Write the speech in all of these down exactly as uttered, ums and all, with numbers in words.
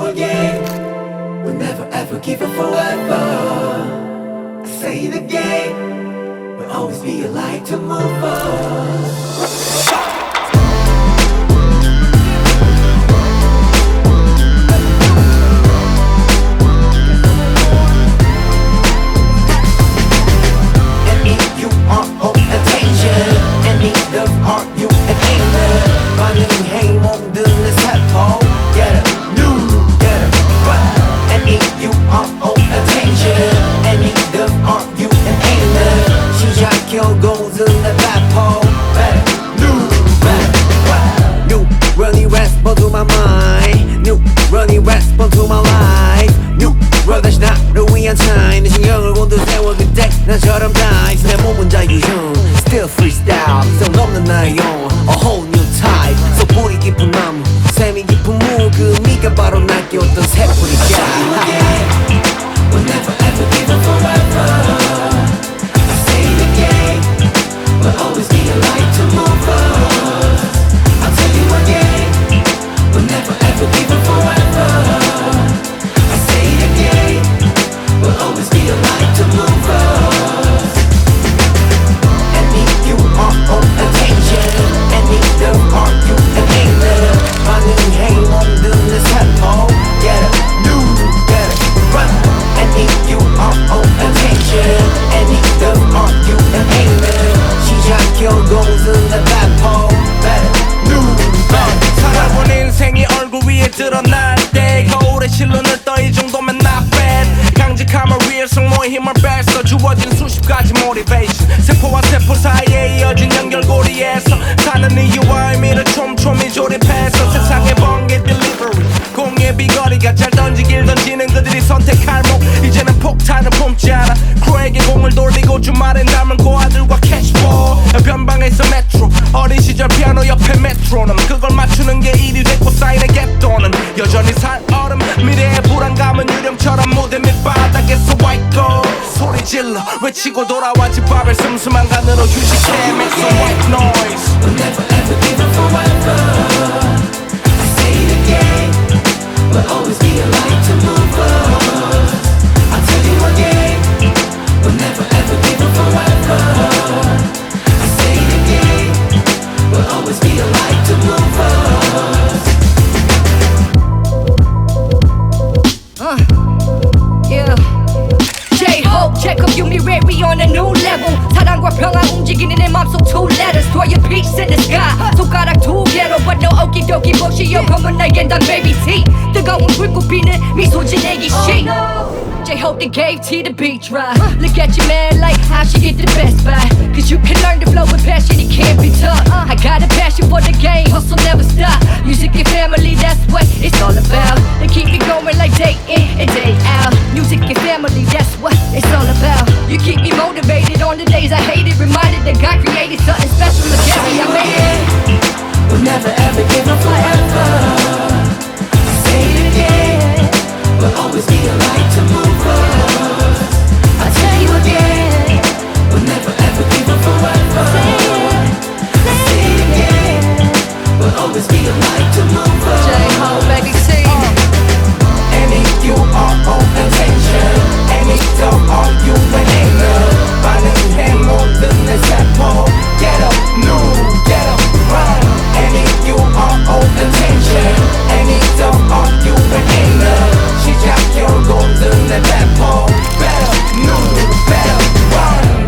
again, we'll never ever give up forever. I say it again, we'll always be a light to move on. To my mind, new running response to my life, new 로 다시 나를 위한 time. 내 신경을 곤두세워 그때 나처럼 dive. 내 몸은 자유형, still freestyle. 성 넘는 나의 영, a whole new type. So 뿌리 깊은 나무, 샘이 깊은 무, 그 미가 바로 날 깨웠던 새뿌리가. We'll never ever give up forever. I say it again, we'll always be a light to move us. I'll tell you again, we'll never ever give up forever. I say it again, we'll always be a light to move us. Any you are on attention, any the are you and ain't love. 반응해 몸든 내 삶어. Get up, new, get up, run. Any you are on attention, any the are you and ain't love. 시작 결국은 내 배포. Better, new, better. 살아본 인생이 얼굴 위에 드러날 때 거울에 실눈을 떠 이 정도면 not bad. 강직함을 위해 승모의 힘을 뺐어. 주어진 수십 가지 motivation. 세포와 세포 사이에 이어진 연결고리에서 사는 이유와 의미를 촘촘히 조립해서 세상의 번개 delivery 공의 비거리가 잘 던지길 던지는 그들이 선택할 목 이제는 폭탄을 품지 않아. 크루에게 공을 돌리고 주말엔 남은 고아들과 캐시볼. 변방에서 메트로 어린 시절 피아노 옆에 메트로놈 그걸 맞추는 게 일이 됐고 쌓이는 갯돈은 여전히 살 얼음. 미래의 불안감은 유령처럼 무대 밑바닥에서 white gold 소리 질러 외치고 돌아와 집밥을 슴슴한 간으로 휴식해. Make some white noise. We'll never ever give up forever. I say it again, we'll always be a light to move us. I'll tell you again, we'll never ever give up forever. I say it again, we'll always be a light to move us. Uh, yeah. J-Hope, check up you me ready on a new level. 사랑과 평화 움직이는 내 맘속 two letters. Throw your peace in the sky. 손가락 두 개로 but no okidoki 부시여 검은 날개는 단 baby T. 뜨거운 불꽃 피는 미소 지내기 시. J-Hope they gave T the beach ride. Look at your man like how she get the best buy. Cause you can learn to flow with passion, it can't be taught. I got a passion for the game, hustle never stop. Music and family, that's what it's all about. They keep me going like day in and day out. Music and family, that's what it's all about. You keep me motivated on the days I hate it. Reminded that God created something special to carry. I made it. We'll never ever give up forever. I say it again, we'll always be a light to move us. I'll tell you again, we'll never ever give up forever. I say it again, we'll always be a light to move us. J-Hope, baby T. Any you are on attention, any don't are you and ain't love. 반응해 모든 내 세포. Get up, new, get up, run. Any you are on attention, any don't are you and ain't love. 시작 결국은 내 배포. Better, new, better, run.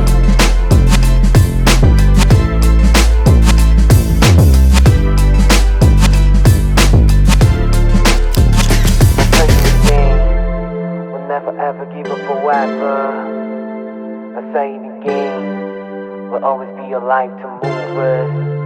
We'll never ever give up forever. I say it again, we'll always be a light to move us.